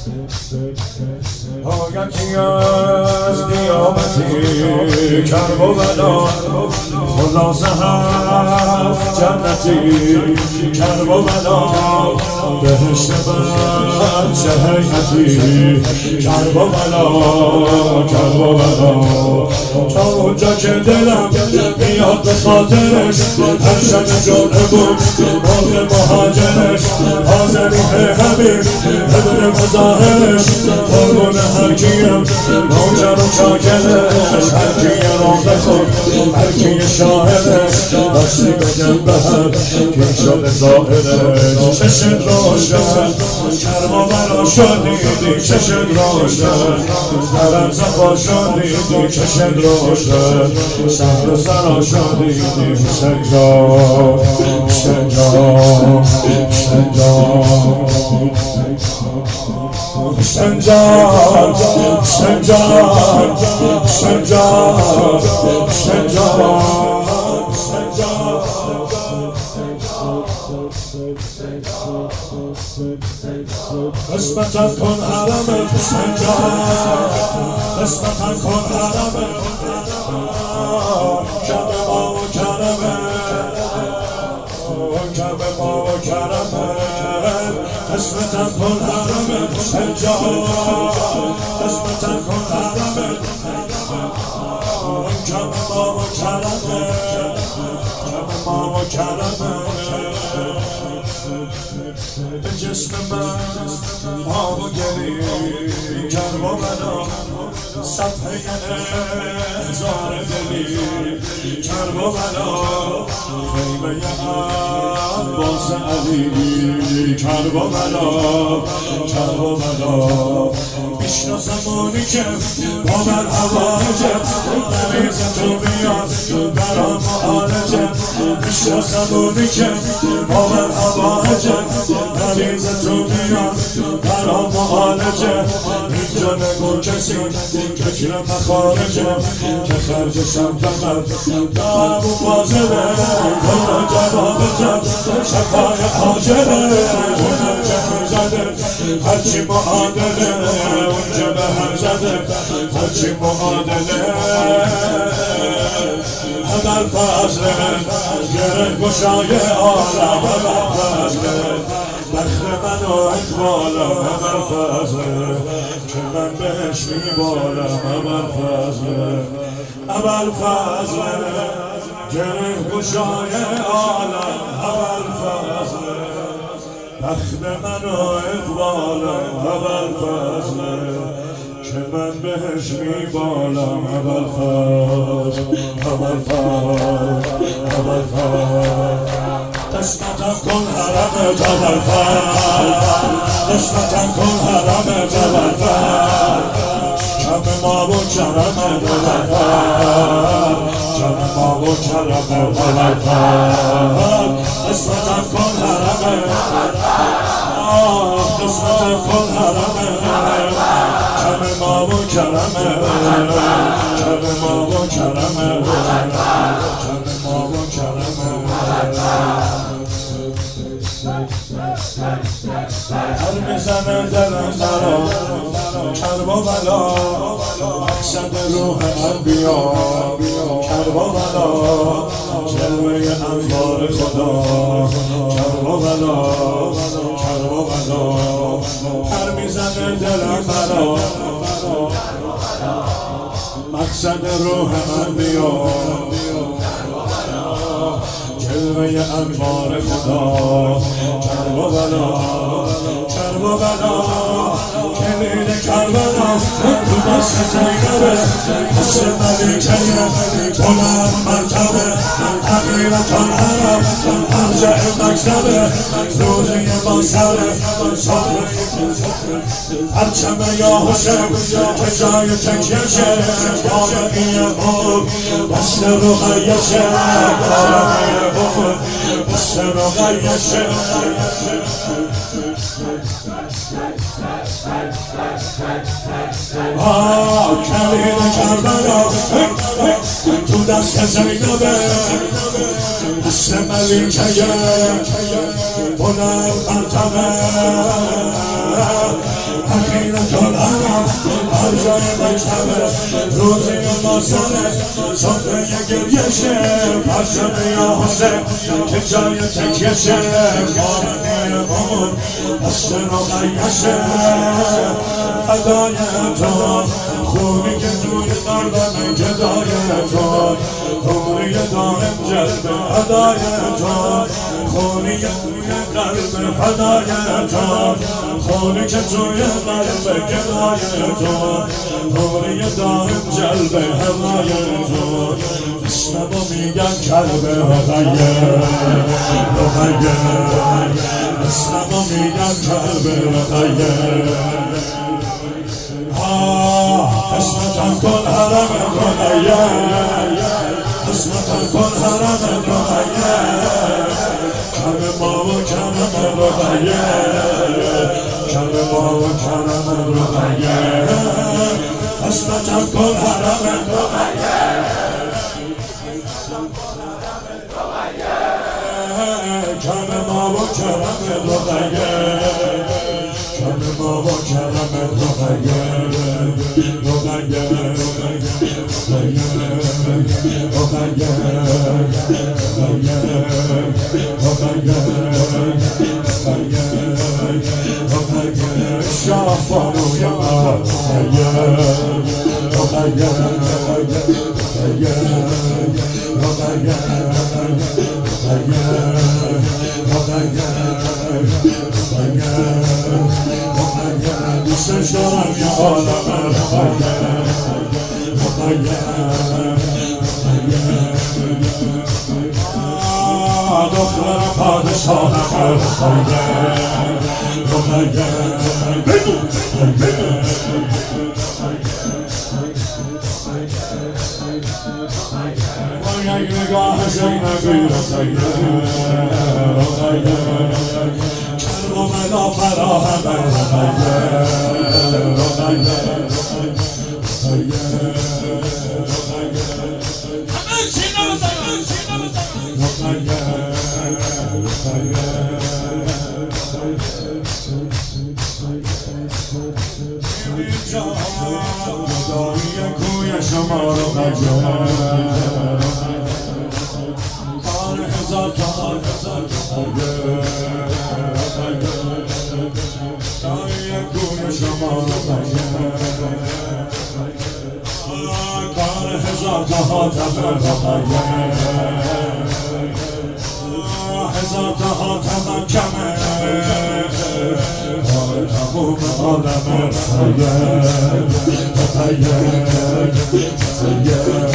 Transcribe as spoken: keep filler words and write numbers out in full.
آگهی از قیامتی کربلا خلاصه هست جنتی کربلا بهشت بر چه هیئتی کربلا کربلا تا اونجا که دلم میاد به خاطرش هر شب جمعه بود موقع مهاجرش حاضری همین بدون مظاهرش قربون هر کیم موجر و چاکرش هر کی روزه خود هر کی شاهدش داشتی بگم به هم کی شده ظاهرش چشم روشن کربلا شدیدی چشم روشن درم زفا شدیدی چشم روشن شهر و سرا شدیدی حسین جان حسین جان حسین جان حسین جان حسین جان حسین جان حسین جان قسمتاً کن حرمت حسین جان قسمتاً کن حرمت کرم ما و کرمت کرم ما و کرمت قسمتاً کن حرمت حسین جان قسمتاً کن حرمت کرم ما و کرمت کرم ما و کرمت به جسم من آب و گلی کربلا صفحه هزار دلی کربلا خیمه عباس علی کربلا کربلا میشناسم اونی که با من حواجم نمیز تو میاد برام معالجم میشناسم اونی که با من حواجم نمیز تو میاد برام معالجم اینجا نگو کسی فکر مخارجم که خرجشم فقط دعم و فاضله کنم جوابتم شفای حاجره اونم که هم زده هرچی معادله اونجا به هم زده هرچی معادله همال فضله گره گشای عالم همال فضله بخر من و اقبالم همال فضله که من بهش میبالم همال فضله همال فضله گره گشای عالم همال فضله بخر من و اقبالم همال فضله که من بهش میبالم همال فضل همال فضل همال فضل قسمتم کن حرمت همال فضل قسمتم کن حرمت همال فضل کم ما و کرمت همال فضل کم ما و کرمت همال فضل قسمتم کن حرمت قسمتم کن حرمت کرم ما و کرمه کرم ما و کرمه کرم ما و کرمه هر میزنه دلم درا کربلا مقصد روح انبیا کربلا جلوه انوار خدا کربلا کربلا هر میزنه دلم درا مقصد روح انبیا جلوه انوار خدا کربلا کربلا کلید کربلا تو دست زینبه دست ملیکه بلند مرتبه حقیرتان حرم ارجع مکتبه روزی ما سره پرچم یا حسین که جای تکیشه آبقی عمر دست رقیشه آبقی عمر دست رقیشه آه کلید کربلا تو دست زینبه دست ملیکه بلند مرتبه حقیقت العرب هر جای مکتبه روزی ناسنه صفحه گریشه پرچم یا حسین که جای تکیشه بارنی بمون دست رقیشه فدای تو خونی که توی قلبم گدای تو خونی دارم جلب فدای تو خونی که توی قلب فدای تو خونی که توی قلب گدای تو خونی دارم جلب هوای تو اسممو میگن کلب رقیه رقیه اسممو میگن کلب رقیه اسمتن کن حرم رقیه اسمتن کن حرم رقیه کم ما و کرم رقیه کم ما و کرم رقیه اسمتن کن حرم رقیه کم ما و کرم رقیه کم ما و کرم رقیه رقیه شاه بانوی من دوستش دارم یا عالم دختر پادشاه یک نگاه زینبی رقیه کرم و ملا فراهم رقیه دایی کوی شما رو کار هزار تا دایی کوی شما رو کار هزار تا حاتم هزار تا حاتم کمه تموم عالم سید سید سید